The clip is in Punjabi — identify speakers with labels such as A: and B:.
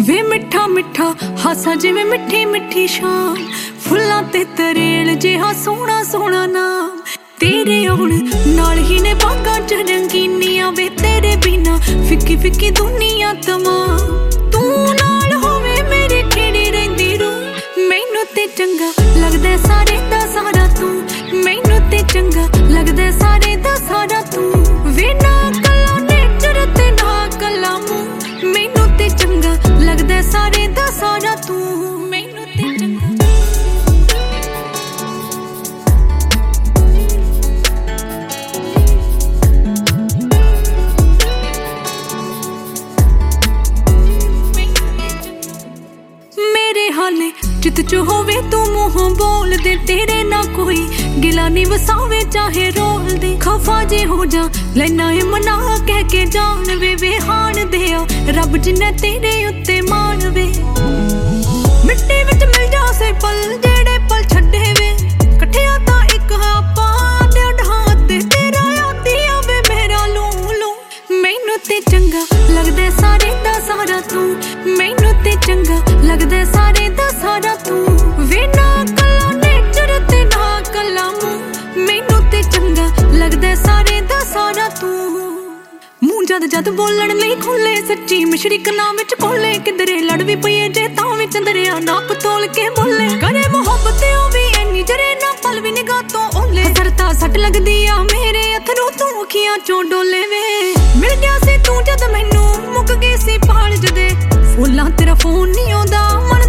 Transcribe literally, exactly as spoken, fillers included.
A: ਵੇ ਮਿੱਠਾ ਮਿੱਠਾ ਹਾਸਾ ਜਿਵੇਂ ਮਿੱਠੀ ਮਿੱਠੀ ਸ਼ਾਮ, ਫੁੱਲਾਂ ਤੇ ਤਰੇਲ ਜਿਹਾ ਸੋਹਣਾ ਸੋਹਣਾ ਨਾਮ। ਤੇਰੇ ਆਉਣ ਨਾਲ ਹੀ ਨੇ ਬਾਗਾਂ ਚ ਰੰਗੀਨੀਆਂ, ਵੇ ਤੇਰੇ ਬਿਨਾ ਫਿੱਕੀ ਫਿੱਕੀ ਦੁਨੀਆ ਤਮਾਮ। ਤੂੰ ਨਾਲ ਹੋਵੇ ਮੇਰੇ ਖੇੜੇ ਰਹਿੰਦੀ ਰੂ, ਮੈਨੂੰ ਤੇ ਚੰਗਾ ਲੱਗਦਾ ਸਾਰੇ ਦਾ ਸਾਰਾ ਤੂੰ, ਮੈਨੂੰ ਤੇ ਚੰਗਾ ਲੱਗਦਾ ਸਾਰੇ ਦਾ ਸਾਰਾ ਤੂੰ। ਵੇ ਨਾ ਕੱਲਾ ਨੇਚਰ ਤੇ ਨਾ ਕੱਲਾ ਮੂੰਹ, ਮੈਨੂੰ ਤੇ ਚੰਗਾ ਲੱਗਦਾ ਸਾਰੇ ਦਾ ਸਾਰਾ ਤੂੰ, ਮੈਨੂੰ ਤੇ ਚੰਗਾ। ਮੇਰੇ ਹਾਲੇ ਜਿੱਤ ਚ ਹੋਵੇ ਤੂੰ ਮੂੰਹੋਂ ਬੋਲ ਦੇ, ਤੇਰੇ ਨਾ ਕੋਈ ਗਿਲਾ ਨੀ ਵਸਾਵੇ ਚਾਹੇ ਰੋਲ ਦੇ। ਖਫਾ ਜੇ ਹੋ ਜਾ ਲੈਣਾ ਏ ਮਨਾ ਕਹਿ ਕੇ ਜਾਣ ਵੇ, ਵੇ ਹਾਣ ਦੇ ਆ ਰੱਬ ਜਿੰਨਾ ਤੇਰੇ ਉੱਤੇ ਮਾਣ ਵੇ। ਮਿੱਟੀ ਵਿੱਚ ਮਿਲ ਜਾ ਸੇ ਪਲ ਜਿਹੜੇ ਪਲ ਛੱਡੇ ਵੇ, ਇਕੱਠਿਆਂ ਤਾਂ ਇੱਕ ਆਪਾਂ ਤੇ ਢਾਂ ਤੇ ਤੇਰਾ ਆਦੀ ਆਵੇ ਮੇਰਾ ਲੂ ਲੂ। ਮੈਨੂੰ ਤੇ ਚੰਗਾ ਲੱਗਦਾ ਸਾਰੇ ਦਾ ਸਾਰਾ ਤੂੰ, ਮੈਨੂੰ ਤੇ ਚੰਗਾ ਲੱਗਦਾ ਸਾਰੇ ਦਾ ਸਾਰਾ ਤੂੰ। ਵੇ ਨਾ ਕੱਲਾ ਨੇਚਰ ਤੇ ਨਾ ਕੱਲਾ ਮੂੰਹ, ਮੈਨੂੰ ਤੇ ਚੰਗਾ ਲੱਗਦਾ ਸਾਰੇ ਦਾ ਸਾਰਾ ਤੂੰ। ਮੂੰਹ ਜਦ ਜਦ ਬੋਲਣ ਲਈ ਖੁੱਲੇ ਸੱਚੀ ਮਿਸ਼ਰੀ ਕਨਾਂ ਵਿੱਚ ਕੋਲੇ, ਕਿਧਰੇ ਲੜ ਵੀ ਪਈਏ ਜੇ ਤਾਂ ਵੀ ਚੰਦਰਿਆ ਨਾਪ ਤੋਲ ਕੇ ਬੋਲੇ। ਕਰੇ ਮੁਹੱਬਤ ਉਹ ਵੀ ਐਨੀ ਜਰੇ ਨਾ ਪਲ ਵੀ ਨਿਗਾਹ ਤੋਂ ਓਲੇ, ਸਰਤਾ ਸੱਟ ਲੱਗਦੀ ਆ ਮੇਰੇ ਅਥਰੂ ਤੂੰ ਅੱਖੀਆਂ ਚੋਂ ਡੋਲੇ ਵੇ। ਮਿਲ ਗਿਆ ਸੀ ਤੂੰ ਜਦ ਮੈਨੂੰ ਮੁੱਕ ਗਈ ਸੀ ਭਾਲ ਜਦੇ, ਫੁੱਲਾਂ ਤੇਰਾ ਫੋਨ ਨਹੀਂ ਆਉਂਦਾ।